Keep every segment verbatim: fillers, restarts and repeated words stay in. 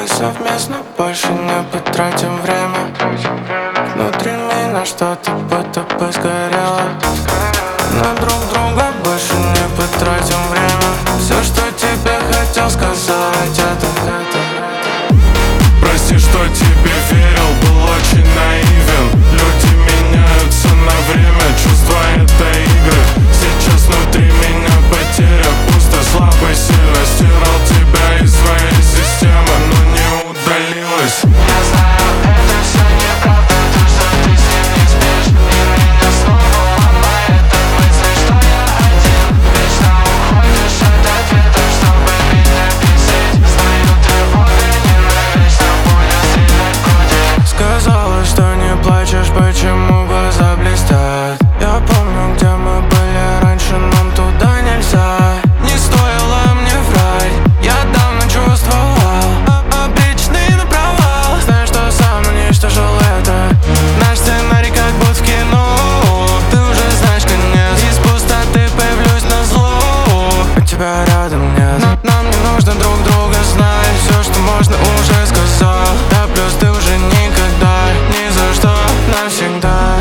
Мы совместно больше не потратим время. Внутри меня что-то будто бы сгорело. На друг друга больше не потратим время. Все, что тебе хотел сказать, это, это Прости, что тебе верил, был очень наивен. Люди меняются на время, чувства это игры. Сейчас внутри меня потеря, пусто, слабо, сильно. Стирал тебя из своей системы, но не удалилась. Я знаю, это все неправда, то, что ты с ним не спишь. И меня снова ломает от мысли, что я один. Вечно уходишь от ответов, чтобы меня бесить. Знаю, тревога ненавечно будет стрелять в груди. Сказала, что не плачешь, почему глаза блестят. Я помню, где мы были раньше, нам туда нельзя. Не стоило мне врать, я давно чувствовал обреченный на провал. Знаю, что сам уничтожил это. Наш сценарий как будто в кино. Ты уже знаешь конец. Из пустоты появлюсь на зло. У тебя рядом нет. Нам, нам не нужно друг друга знать. Все, что можно, уже сказал. Да плюс ты уже никогда, ни за что, навсегда.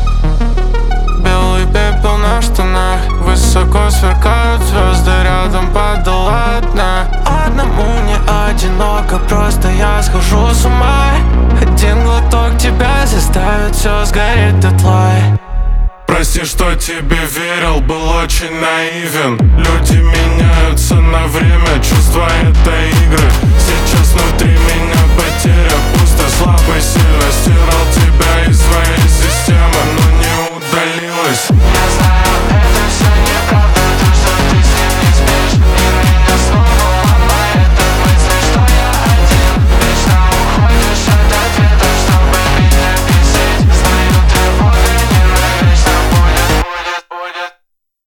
Белый пепел на штанах, высоко сверкают звезды, рядом падала одна. Одному не одиноко, просто я схожу с ума. Один глоток тебя заставит все сгореть дотла. Прости, что тебе верил, был очень наивен. Люди меняются на время, чувства это игры. Сейчас внутри меня потеря, пусто, слабо, сильно. Стирал тебя из своей системы, но не удалилась.